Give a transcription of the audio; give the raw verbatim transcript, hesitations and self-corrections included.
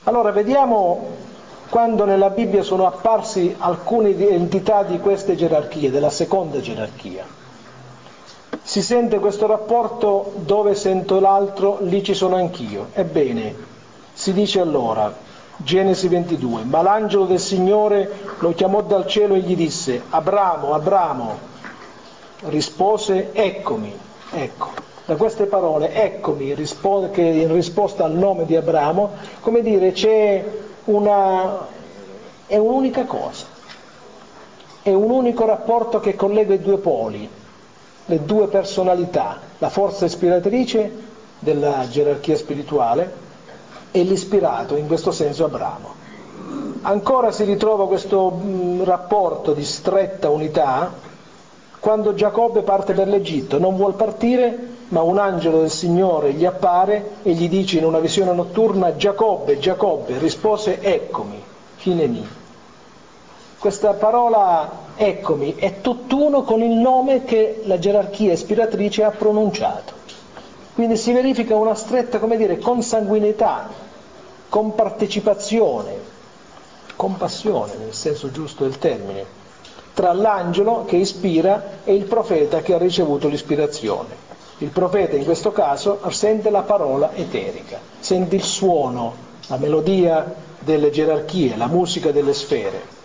Allora vediamo quando nella Bibbia sono apparsi alcune entità di queste gerarchie, della seconda gerarchia. Si sente questo rapporto: dove sento l'altro, lì ci sono anch'io. Ebbene, si dice allora, Genesi ventidue, ma l'angelo del Signore lo chiamò dal cielo e gli disse: Abramo, Abramo. Rispose: eccomi. Ecco. Da queste parole, eccomi, che in risposta al nome di Abramo, come dire, c'è una, è un'unica cosa, è un unico rapporto che collega i due poli, le due personalità, la forza ispiratrice della gerarchia spirituale e l'ispirato, in questo senso Abramo. Ancora si ritrova questo mh, rapporto di stretta unità quando Giacobbe parte per l'Egitto. Non vuol partire, ma un angelo del Signore gli appare e gli dice in una visione notturna: Giacobbe, Giacobbe. Rispose: eccomi, Hineni. Questa parola eccomi è tutt'uno con il nome che la gerarchia ispiratrice ha pronunciato. Quindi si verifica una stretta, come dire, consanguinità, compartecipazione, compassione nel senso giusto del termine, tra l'angelo che ispira e il profeta che ha ricevuto l'ispirazione. Il profeta in questo caso sente la parola eterica, sente il suono, la melodia delle gerarchie, la musica delle sfere.